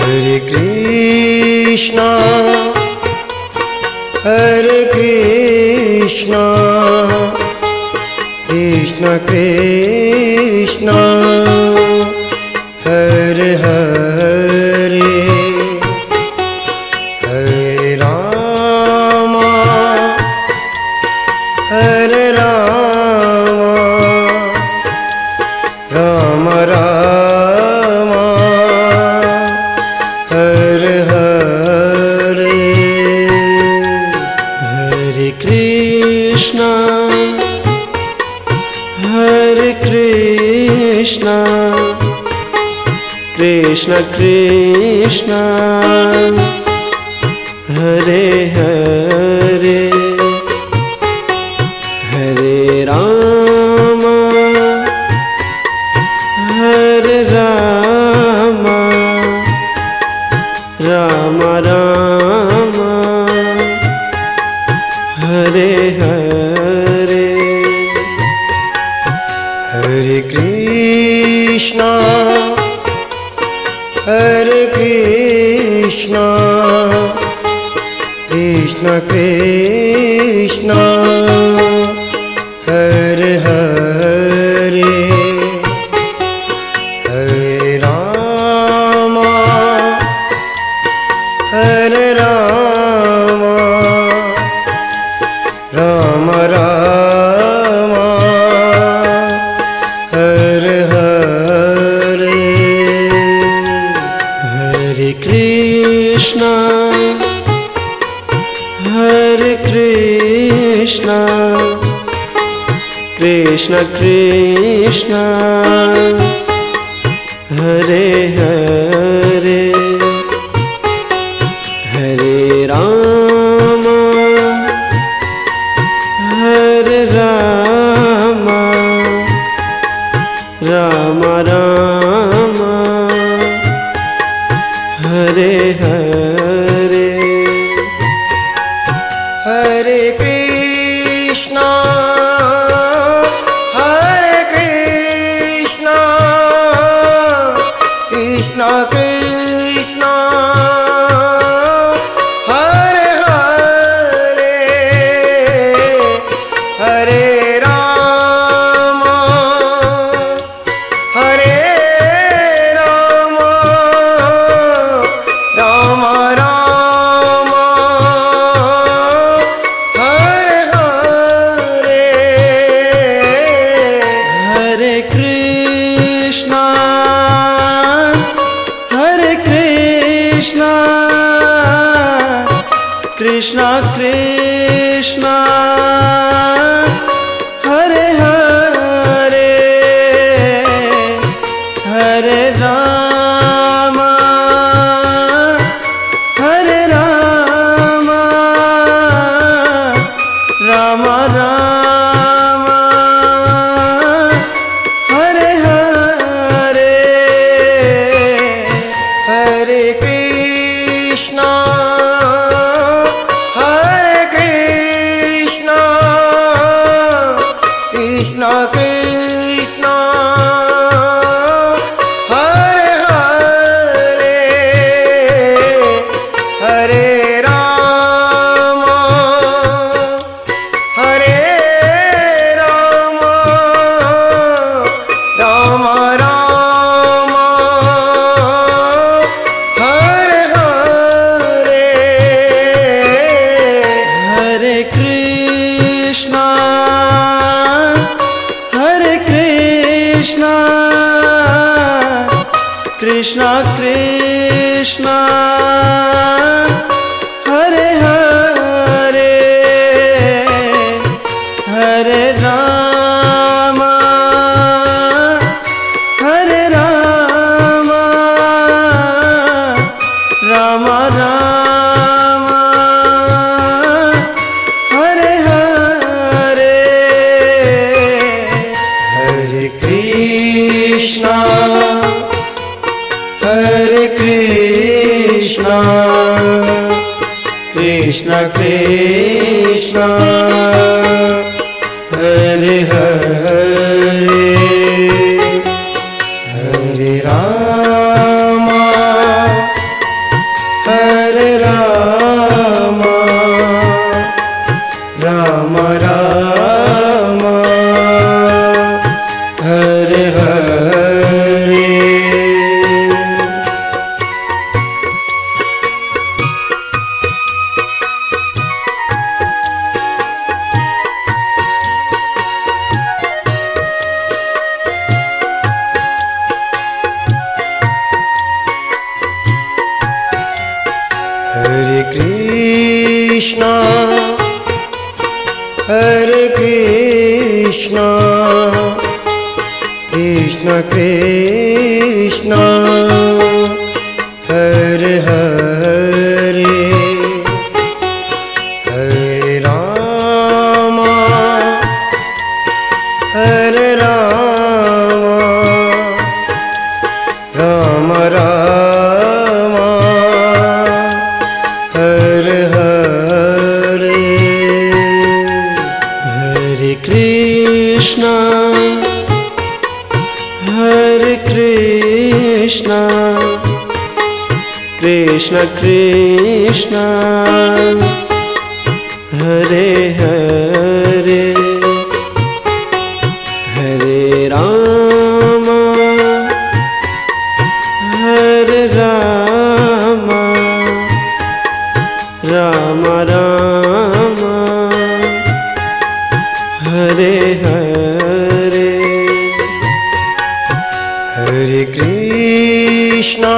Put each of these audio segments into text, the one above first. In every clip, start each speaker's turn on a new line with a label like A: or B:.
A: Hare Krishna, Hare Krishna, Krishna Krishna, Hare Hare, Hare Rama, Hare Rama, Rama Rama, Hare Hare. Hare Krishna, Hare Krishna, Krishna Krishna, Hare Hare, Hare Rama, Hare Rama, Rama Rama, Hare Hare. Hare Krishna, Hare Krishna, Krishna Krishna, Hare Hare, Hare Rama, Hare Rama, Rama Rama, Hare Hare. Hare Krishna, Hare Krishna, Krishna Krishna, Hare Hare, Hare Rama, Hare Rama, Rama Rama, Hare Hare. Hare Krishna, Hare Krishna, Krishna Krishna, Hare Hare, Hare Rama, Hare Rama, Rama Rama, Hare Hare. Hare Krishna, Hare Krishna, Krishna Krishna, Hare Hare, Hare Rama, Hare Rama, Rama Rama, Hare Hare. Hare Krishna, Hare Krishna, Krishna Krishna, Hare Hare, Hare Rama, Hare Rama, Rama Rama, Hare Hare. Hare Krishna, Hare Krishna, Krishna Krishna, Hare Hare, Hare Rama, Hare Rama, Rama Rama, Hare Hare. Hare Krishna, Hare Krishna, Krishna Krishna, Hare Hare, Hare Rama, Hare Krishna, Krishna Krishna, Hare Hare, Hare Rama, Hare Rama, Rama Rama, Hare Hare, Hare Krishna, Hare Krishna, Krishna Krishna, Hare Hare, Hare Rama, Hare Rama, Rama Rama, Hare Hare, Hare Krishna,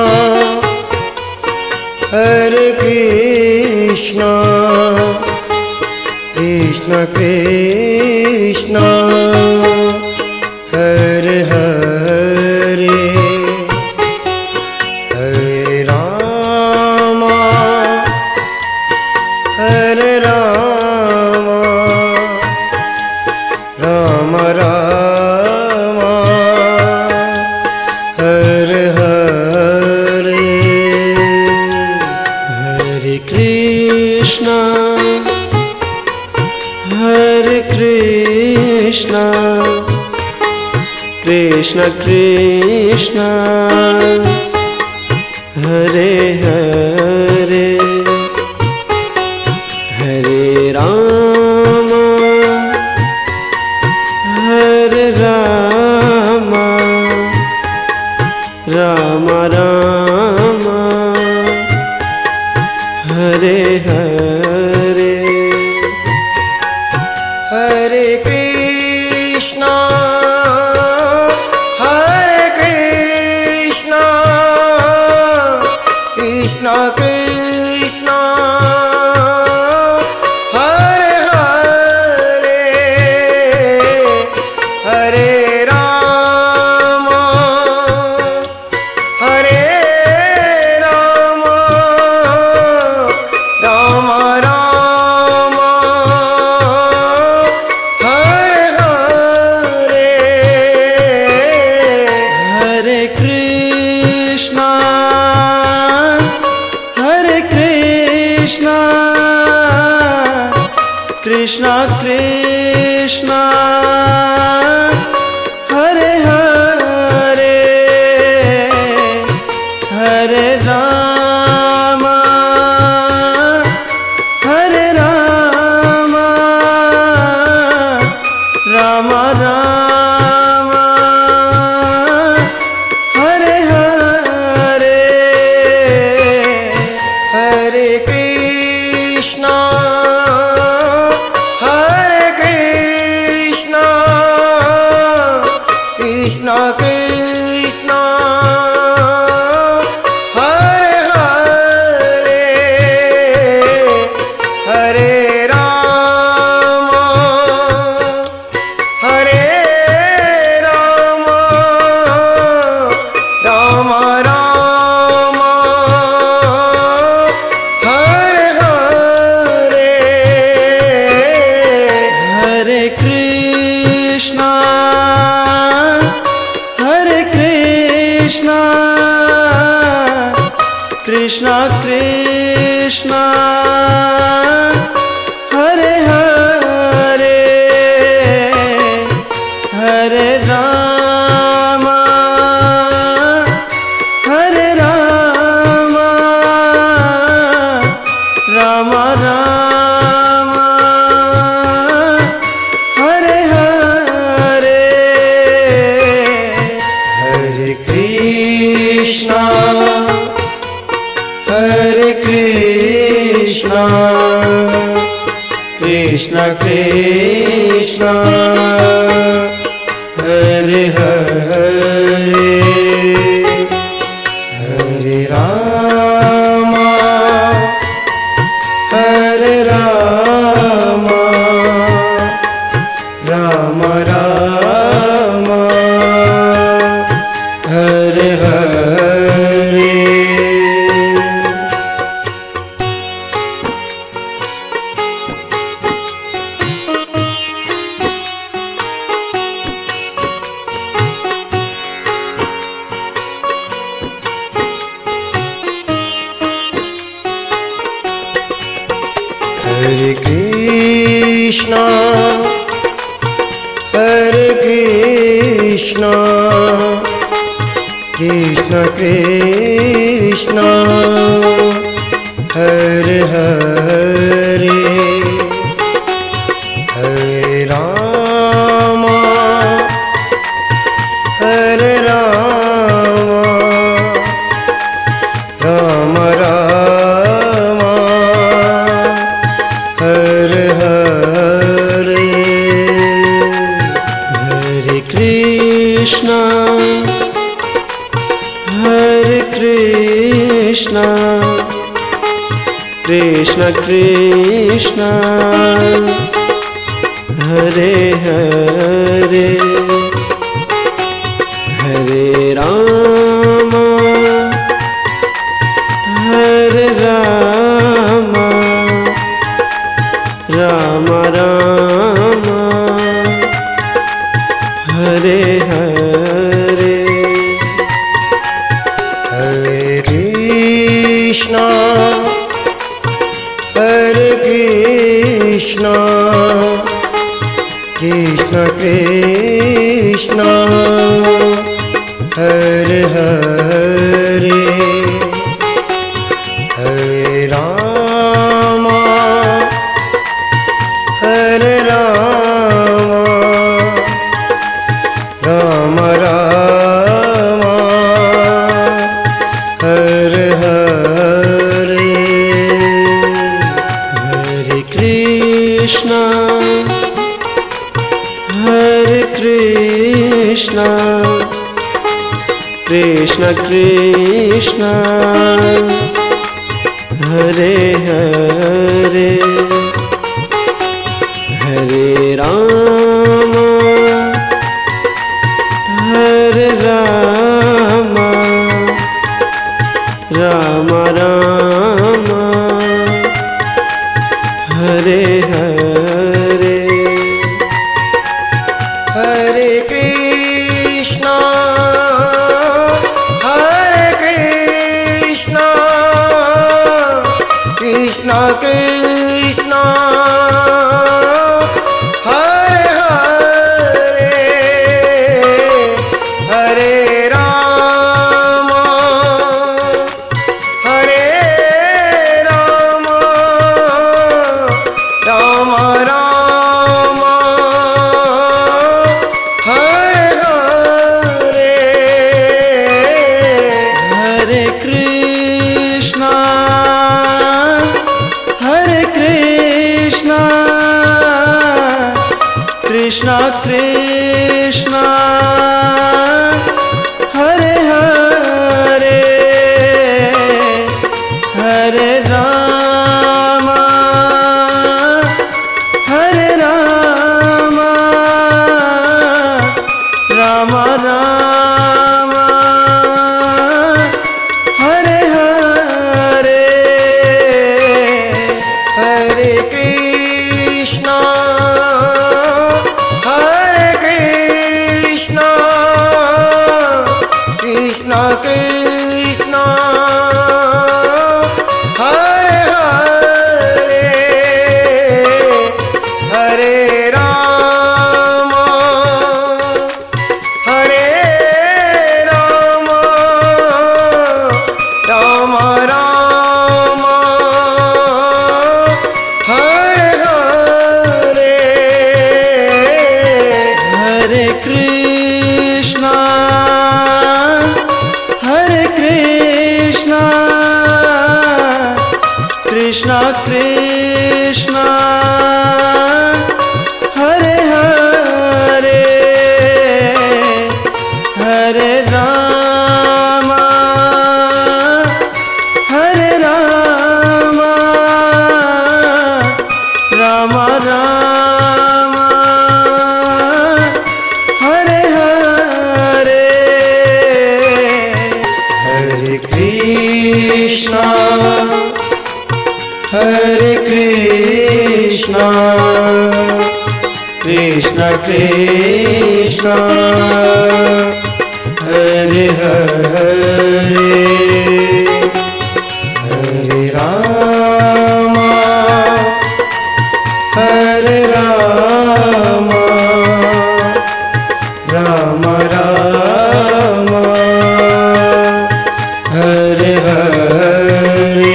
A: Hare Krishna, Krishna Krishna, Hare Hare, Hare Rama, Hare Rama, Rama Rama, Hare Hare, Hare Krishna, Hare Krishna, Krishna Krishna, Hare Hare, Hare Rama, Hare Rama, Rama Rama, Hare Hare, Hare Krishna, Hare Krishna, Krishna Krishna, Hare Hare, Hare Rama, Hare Rama, Rama Rama, Hare Hare, Hare Krishna, Hare Krishna, Krishna Krishna, Hare Hare, Hare Rama, Hare Rama, Rama Rama, Hare Hare, Hare Krishna, Hare Krishna, Krishna Krishna, Hare Hare, Hare Rama, Hare Rama, Rama Rama, Hare Hare, Hare Krishna, Hare Krishna, Krishna Krishna, Hare Hare, Hare Rama, Hare Rama, Rama Rama, Hare Hare, Hare Krishna, Hare Krishna, Krishna Krishna, Hare Hare, Hare Rama, Hare Rama, Hare Krishna, Krishna Krishna, Hare Hare, Hare Rama, Hare Rama, Rama Rama, Hare Hare, Hare Krishna, Hare Krishna, Krishna Krishna, Hare Hare, Hare Rama, Hare Rama, Rama Rama, Hare Hare, Hare Krishna, Hare Krishna, Krishna Krishna, Hare Hare, Hare Rama, Hare Rama, Rama Rama, Hare Hare, Hare Krishna, Hare Krishna, Krishna Krishna, Hare Hare, Hare Rama, Hare Rama, Rama Rama, Hare Hare, Hare Krishna, Hare Krishna, Krishna Krishna, Hare Hare, Hare Rama, Hare Rama, Rama Rama, Hare Hare, Hare Krishna, Hare Krishna, Krishna Krishna, Hare Hare, Hare Rama, Hare Rama, Rama Rama, Hare Hare, Hare Krishna, Hare Krishna, Krishna Krishna, Hare Hare, Hare Rama, Hare Rama, Rama Rama, Hare Hare, Hare Krishna, Hare Krishna, Krishna Krishna, Hare Hare, Hare Rama, Hare Rama, Rama Rama, Hare Hare, Hare Krishna, Hare Krishna, Krishna Krishna, Hare Hare, Hare Rama, Ram Hare Hare.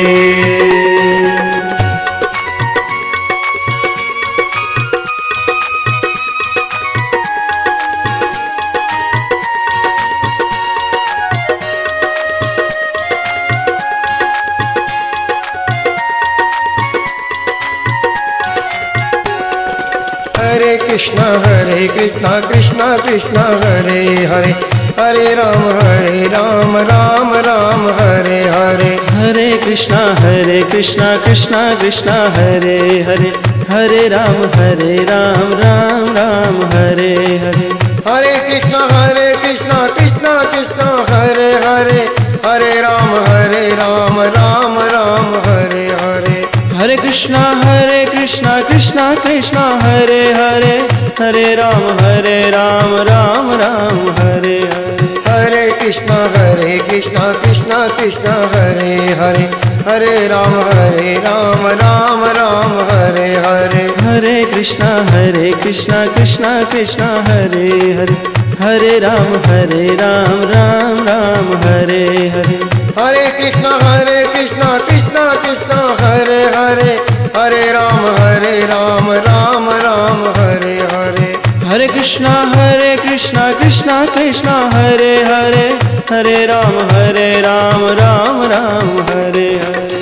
A: Hare Krishna Krishna Krishna Hare Hare, Hare Ram Ram Ram Hare Hare.
B: Hare Krishna Krishna Krishna Hare Hare, Hare Ram Ram Ram Hare Hare.
A: Hare Krishna Krishna Krishna Hare Hare, Hare Ram Ram Ram Hare Hare.
B: Hare Krishna Krishna Krishna Hare Hare, Hare Ram Ram Ram Hare Hare.
A: Hare Krishna Krishna Krishna Hare Hare, Hare Ram Ram Ram Hare Hare.
B: Hare Krishna Krishna Krishna Hare Hare, Hare Ram Ram Ram Hare Hare.
A: Hare Krishna Krishna Krishna Hare Hare, Hare Ram Ram Ram Hare Hare.
B: Hare Krishna Krishna Krishna Hare Hare, Hare Ram Ram Ram Hare Hare.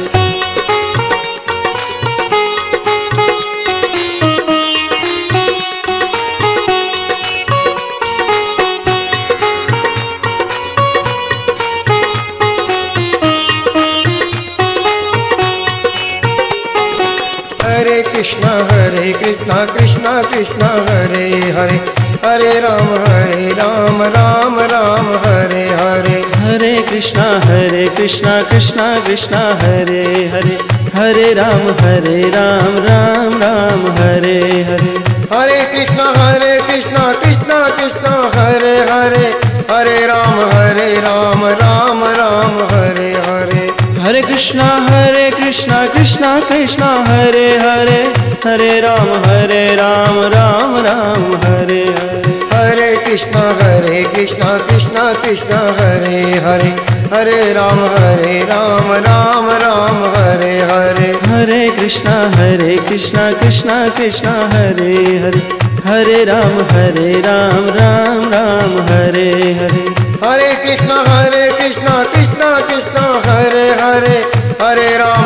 A: Hare Krishna Krishna Krishna Hare Hare, Hare Ram Ram Ram Hare Hare.
B: Hare Krishna Krishna Krishna Hare Hare, Hare Ram Ram Ram Hare Hare.
A: Hare Krishna Krishna Krishna Hare Hare, Hare Ram Ram Ram Hare Hare.
B: Hare Krishna Krishna Krishna Hare Hare, Hare Ram Ram Ram Hare Hare.
A: Hare Krishna Krishna Krishna Hare Hare, Hare Ram Ram Ram Hare Hare.
B: Hare Krishna Krishna Krishna Hare Hare, Hare Ram Ram Ram Hare Hare.
A: Hare Krishna Krishna Krishna Hare Hare, Hare Ram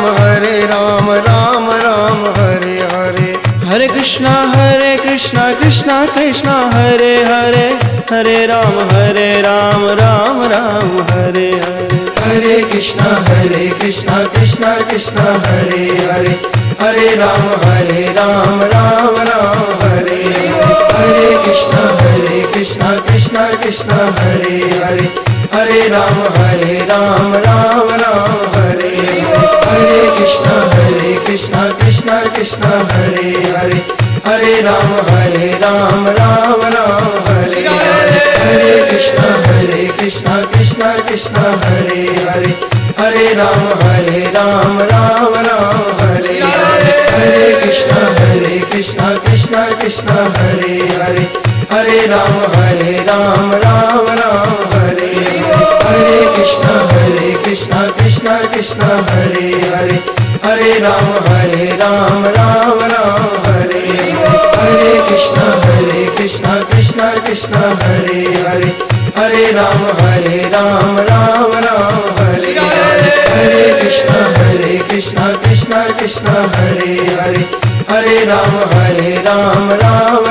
A: Ram Ram Hare Hare.
B: Hare Krishna Krishna Krishna Hare Hare, Hare Ram Ram Ram Hare Hare.
A: Hare Krishna Krishna Krishna Hare Hare, Hare Ram Ram Ram Hare Hare. Hare Krishna Krishna Krishna Hare Hare, Hare Ram Ram Ram Hare Hare. Hare Krishna Krishna Krishna Hare Hare, Hare Ram Ram Ram Hare Hare. Hare Krishna Krishna Krishna Hare Hare, Hare Ram Ram Ram Hare Hare. Hare Krishna Krishna Krishna Hare Hare, Hare Ram Ram Ram Hare Hare. Hare Krishna Krishna Krishna Hare Hare, Hare Ram Ram Ram Hare Hare. Hare Krishna Krishna Krishna Hare Hare, Hare Ram Ram Ram Hare Hare. Hare Krishna Krishna Krishna Hare Hare, Hare Ram Ram